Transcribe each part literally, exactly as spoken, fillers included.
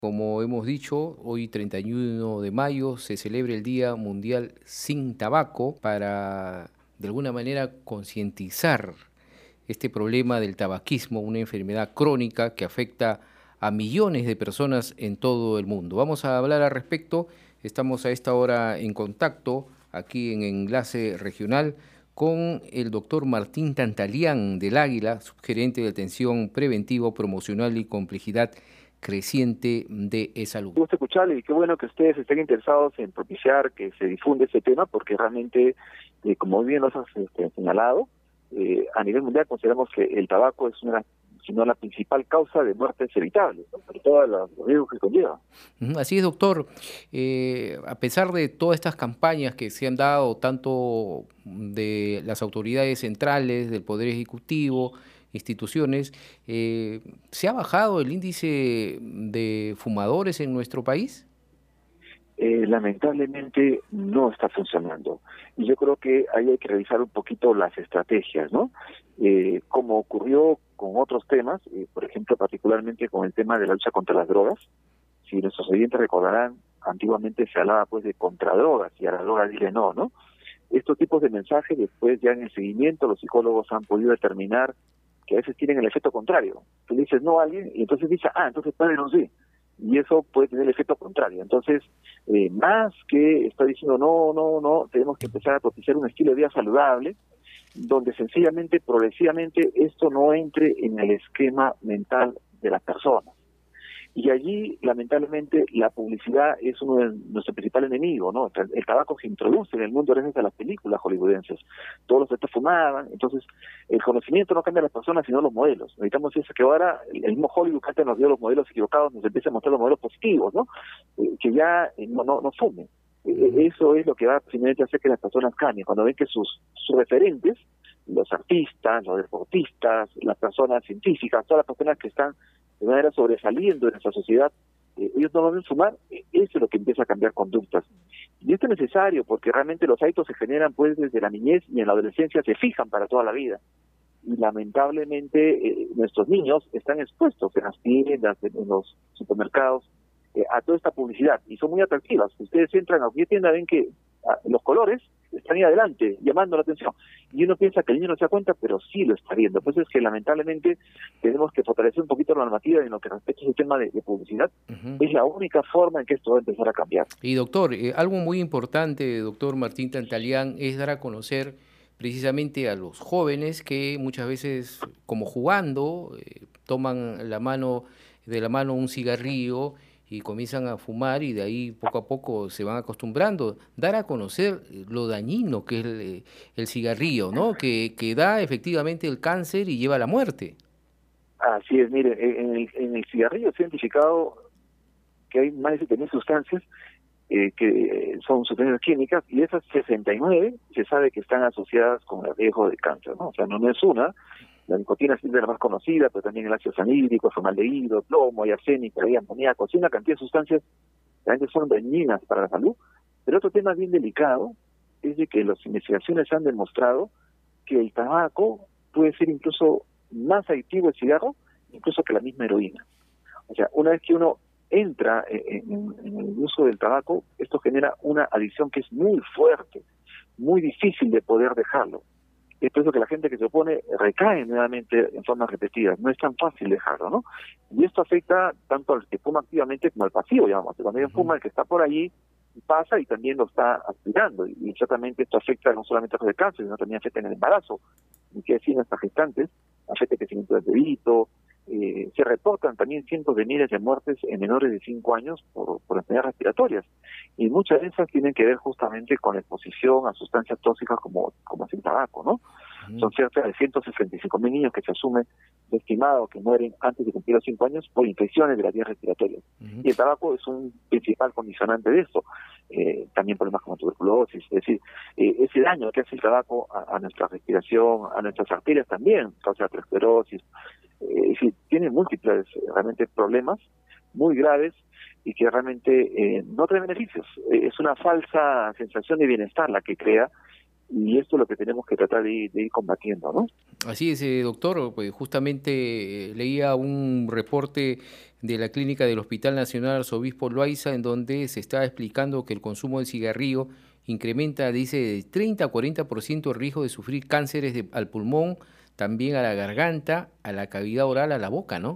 Como hemos dicho, hoy treinta y uno de mayo se celebra el Día Mundial sin Tabaco para, de alguna manera, concientizar este problema del tabaquismo, una enfermedad crónica que afecta a millones de personas en todo el mundo. Vamos a hablar al respecto. Estamos a esta hora en contacto aquí en Enlace Regional con el doctor Martín Tantalián del Águila, subgerente de atención preventivo, promocional y complejidad creciente de e-salud. Me gusta escucharle y qué bueno que ustedes estén interesados en propiciar que se difunda ese tema, porque realmente, eh, como bien los has este, señalado, eh, a nivel mundial consideramos que el tabaco es una, si no la principal causa de muertes evitables, ¿no? Por todos los riesgos que conlleva. Así es, doctor. Eh, a pesar de todas estas campañas que se han dado, tanto de las autoridades centrales, del Poder Ejecutivo, instituciones, eh, ¿se ha bajado el índice de fumadores en nuestro país? Eh, lamentablemente no está funcionando. Y yo creo que ahí hay que revisar un poquito las estrategias, ¿no? Eh, como ocurrió con otros temas, eh, por ejemplo, particularmente con el tema de la lucha contra las drogas. Si nuestros oyentes recordarán, antiguamente se hablaba pues de contradrogas y a la droga dile no, ¿no? Estos tipos de mensajes después ya en el seguimiento los psicólogos han podido determinar que a veces tienen el efecto contrario. Tú le dices no a alguien y entonces dice, ah, entonces padre no sé. Y eso puede tener el efecto contrario. Entonces, eh, más que estar diciendo no, no, no, tenemos que empezar a propiciar un estilo de vida saludable, donde sencillamente, progresivamente, esto no entre en el esquema mental de las personas. Y allí, lamentablemente, la publicidad es uno de nuestros principales enemigos, ¿no? El tabaco se introduce en el mundo gracias a las películas hollywoodenses. Todos los estos fumaban, entonces el conocimiento no cambia a las personas, sino los modelos. Necesitamos eso, que ahora el mismo Hollywood que antes nos dio los modelos equivocados, nos empieza a mostrar los modelos positivos, ¿no? Eh, que ya eh, no, no, no fumen. Eh, eso es lo que va finalmente a hacer que las personas cambien, cuando ven que sus, sus referentes, los artistas, los deportistas, las personas científicas, todas las personas que están de manera sobresaliendo en nuestra sociedad, eh, ellos no van a fumar, eh, eso es lo que empieza a cambiar conductas. Y esto es necesario porque realmente los hábitos se generan pues desde la niñez y en la adolescencia se fijan para toda la vida. Y lamentablemente eh, nuestros niños están expuestos en las tiendas, en los supermercados, eh, a toda esta publicidad y son muy atractivas. Ustedes entran a cualquier tienda, ven que ah, los colores están ahí adelante, llamando la atención. Y uno piensa que el niño no se da cuenta, pero sí lo está viendo. Pues es que lamentablemente tenemos que fortalecer un poquito la normativa en lo que respecta a ese tema de, de publicidad. Uh-huh. Es la única forma en que esto va a empezar a cambiar. Y doctor, eh, algo muy importante, doctor Martín Tantalián, es dar a conocer precisamente a los jóvenes que muchas veces, como jugando, eh, toman la mano de la mano un cigarrillo y comienzan a fumar y de ahí poco a poco se van acostumbrando. Dar a conocer lo dañino que es el, el cigarrillo, ¿no? Que, que da efectivamente el cáncer y lleva a la muerte. Así es, mire, en el, en el cigarrillo se ha identificado que hay más de siete mil sustancias eh, que son sustancias químicas y esas sesenta y nueve se sabe que están asociadas con el riesgo de cáncer, ¿no? O sea, no, no es una. La nicotina es la más conocida, pero también el ácido sanídrico, el formaldehído, plomo, hay arsénico, hay amoníaco, hay una cantidad de sustancias que realmente son dañinas para la salud. Pero otro tema bien delicado es de que las investigaciones han demostrado que el tabaco puede ser incluso más adictivo el cigarro, incluso que la misma heroína. O sea, una vez que uno entra en, en, en el uso del tabaco, esto genera una adicción que es muy fuerte, muy difícil de poder dejarlo. Es por eso que la gente que se opone recae nuevamente en formas repetidas. No es tan fácil dejarlo, ¿no? Y esto afecta tanto al que fuma activamente como al pasivo, digamos. Cuando alguien fuma, el que está por allí pasa y también lo está aspirando. Y, y ciertamente esto afecta no solamente a los de cáncer, sino también afecta en el embarazo. Y que decir, nuestras gestantes, afecta el crecimiento del bebito. Eh, se reportan también cientos de miles de muertes en menores de cinco años por, por enfermedades respiratorias. Y muchas de esas tienen que ver justamente con la exposición a sustancias tóxicas como, como es el tabaco, ¿no? Uh-huh. Son cerca de ciento sesenta y cinco mil niños que se asume estimado que mueren antes de cumplir los cinco años por infecciones de las vías respiratorias. Uh-huh. Y el tabaco es un principal condicionante de esto. Eh, también problemas como tuberculosis, es decir, eh, ese daño que hace el tabaco a, a nuestra respiración, a nuestras arterias también, causa aterosclerosis. Eh, es decir, tiene múltiples realmente problemas muy graves y que realmente eh, no trae beneficios. Eh, es una falsa sensación de bienestar la que crea y esto es lo que tenemos que tratar de ir, de ir combatiendo, ¿no? Así es, eh, doctor, pues justamente eh, leía un reporte de la clínica del Hospital Nacional Arzobispo Loaiza en donde se está explicando que el consumo de cigarrillo incrementa, dice, de treinta a cuarenta por ciento el riesgo de sufrir cánceres de, al pulmón, también a la garganta, a la cavidad oral, a la boca, ¿no?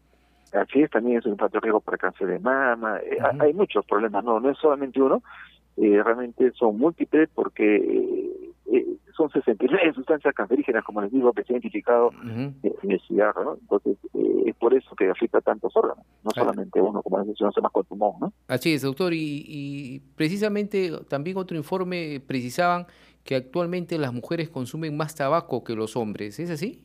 Así es, también es un factor de riesgo para cáncer de mama, eh, Uh-huh. hay muchos problemas, no, no es solamente uno, eh, realmente son múltiples porque eh, eh, son sesenta y nueve sustancias cancerígenas, como les digo, que se han identificado Uh-huh. en el cigarro, ¿no? Entonces, eh, es por eso que afecta a tantos órganos, no Ah, solamente uno, como les mencioné, más con el pulmón, ¿no? así es, doctor, y, y precisamente también otro informe precisaban que actualmente las mujeres consumen más tabaco que los hombres, ¿es así?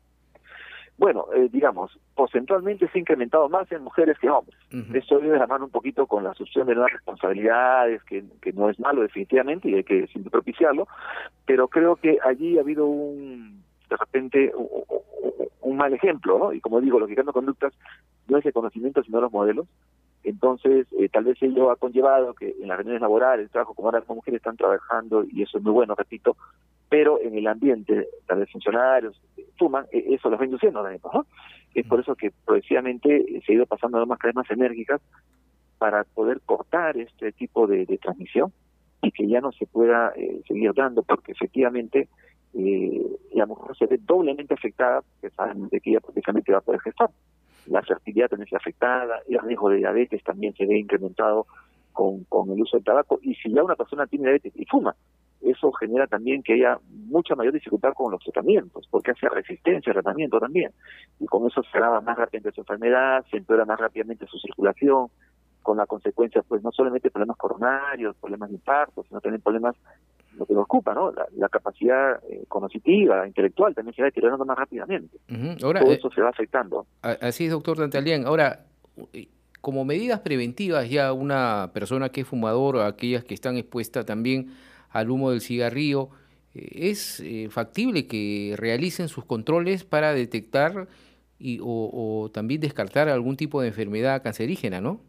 Bueno, eh, digamos, porcentualmente se ha incrementado más en mujeres que en hombres. Uh-huh. Esto viene de la mano un poquito con la asunción de nuevas responsabilidades, que, que no es malo definitivamente y hay que siempre propiciarlo, pero creo que allí ha habido un, de repente, un, un mal ejemplo, ¿no? Y como digo, lo que cambia conductas no es el conocimiento, sino los modelos. Entonces, eh, tal vez ello ha conllevado que en las reuniones laborales, el trabajo, como ahora las mujeres están trabajando, y eso es muy bueno, repito, pero en el ambiente, tal vez funcionarios fuman, eh, eso los va induciendo también, ¿no? Es por eso que progresivamente eh, se ha ido pasando a normas cada vez más enérgicas para poder cortar este tipo de, de transmisión y que ya no se pueda eh, seguir dando, porque efectivamente eh, la mujer se ve doblemente afectada, porque saben de que ella prácticamente va a poder gestar. La fertilidad también se ve afectada, el riesgo de diabetes también se ve incrementado con, con el uso del tabaco, y si ya una persona tiene diabetes y fuma, eso genera también que haya mucha mayor dificultad con los tratamientos, porque hace resistencia al tratamiento también, y con eso se agrava más rápidamente su enfermedad, se empeora más rápidamente su circulación, con la consecuencia, pues, no solamente problemas coronarios, problemas de infarto, sino también problemas, lo que nos ocupa, ¿no? La, la capacidad eh, cognitiva, intelectual, también se va deteriorando más rápidamente. Uh-huh. Ahora, Todo eh, eso se va afectando. así es, doctor Dantalian. Ahora, como medidas preventivas, ya una persona que es fumador o aquellas que están expuestas también al humo del cigarrillo, eh, ¿es eh, factible que realicen sus controles para detectar y, o, o también descartar algún tipo de enfermedad cancerígena, ¿no?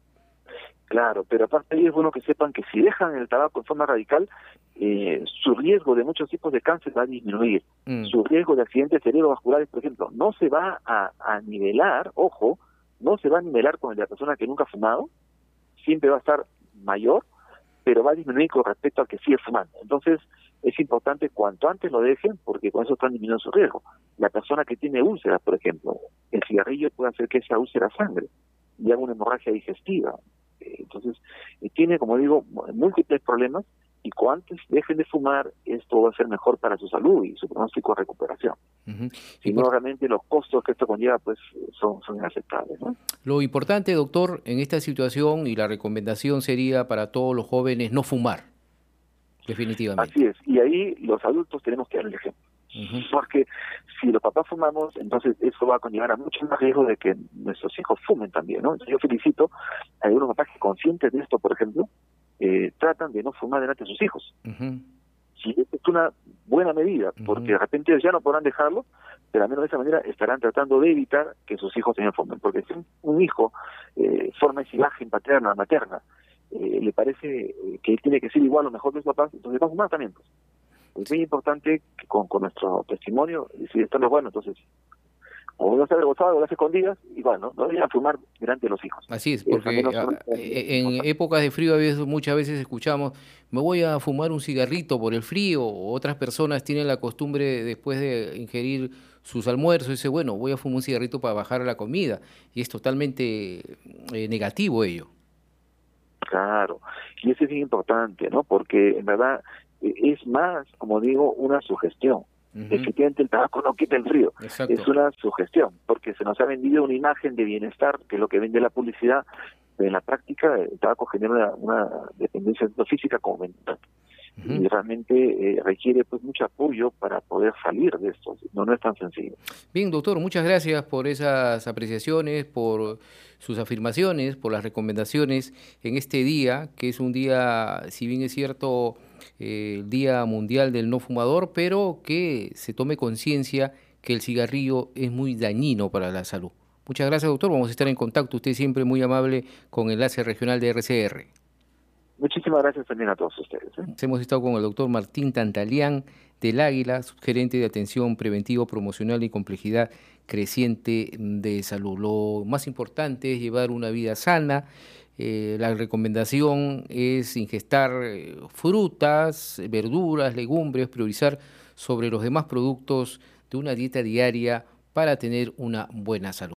Claro, pero aparte de ello es bueno que sepan que si dejan el tabaco en forma radical, eh, su riesgo de muchos tipos de cáncer va a disminuir. Mm. Su riesgo de accidentes cerebrovasculares, por ejemplo, no se va a, a nivelar, ojo, no se va a nivelar con el de la persona que nunca ha fumado, siempre va a estar mayor, pero va a disminuir con respecto al que sigue fumando. Entonces, es importante cuanto antes lo dejen, porque con eso están disminuyendo su riesgo. La persona que tiene úlceras, por ejemplo, el cigarrillo puede hacer que esa úlcera sangre y haga una hemorragia digestiva. Entonces, eh, tiene, como digo, múltiples problemas, y cuanto antes dejen de fumar, esto va a ser mejor para su salud y su pronóstico de recuperación. Uh-huh. Si no, realmente los costos que esto conlleva pues son, son inaceptables, ¿no? Lo importante, doctor, en esta situación, y la recomendación sería para todos los jóvenes, no fumar, definitivamente. Así es, y ahí los adultos tenemos que dar el ejemplo. Uh-huh. Porque si los papás fumamos, entonces eso va a conllevar a mucho más riesgo de que nuestros hijos fumen también, ¿no? Yo felicito a algunos papás que, conscientes de esto, por ejemplo, eh, tratan de no fumar delante de sus hijos. Uh-huh. Sí, es una buena medida, porque uh-huh. de repente ya no podrán dejarlo, pero al menos de esa manera estarán tratando de evitar que sus hijos también fumen, porque si un hijo eh, forma esa imagen paterna, materna, eh, le parece eh, que tiene que ser igual o mejor que sus papás, entonces va a fumar también, pues. Es muy importante que con, con nuestro testimonio, y si esto no es bueno, entonces o no se ha gozado o las escondidas, y bueno, no deberían fumar delante de los hijos. Así es, porque es a, en épocas de frío a veces, muchas veces escuchamos, me voy a fumar un cigarrito por el frío, o otras personas tienen la costumbre después de ingerir sus almuerzos, dice, bueno, voy a fumar un cigarrito para bajar la comida, y es totalmente eh, negativo ello. Claro, y eso es bien importante, ¿no? Porque en verdad es más, como digo, una sugestión. Uh-huh. Efectivamente el tabaco no quita el frío. Exacto. Es una sugestión, porque se nos ha vendido una imagen de bienestar, que es lo que vende la publicidad, pero en la práctica el tabaco genera una, una dependencia tanto física como mental. Uh-huh. Y realmente eh, requiere pues mucho apoyo para poder salir de esto, no, no es tan sencillo. Bien, doctor, muchas gracias por esas apreciaciones, por sus afirmaciones, por las recomendaciones en este día, que es un día, si bien es cierto, eh, el Día Mundial del No Fumador, pero que se tome conciencia que el cigarrillo es muy dañino para la salud. Muchas gracias, doctor, vamos a estar en contacto, usted siempre muy amable con Enlace Regional de R C R. Muchísimas gracias también a todos ustedes, ¿eh? Hemos estado con el doctor Martín Tantalián del Águila, subgerente de atención preventivo, promocional y complejidad creciente de salud. Lo más importante es llevar una vida sana. Eh, la recomendación es ingestar eh, frutas, verduras, legumbres, priorizar sobre los demás productos de una dieta diaria para tener una buena salud.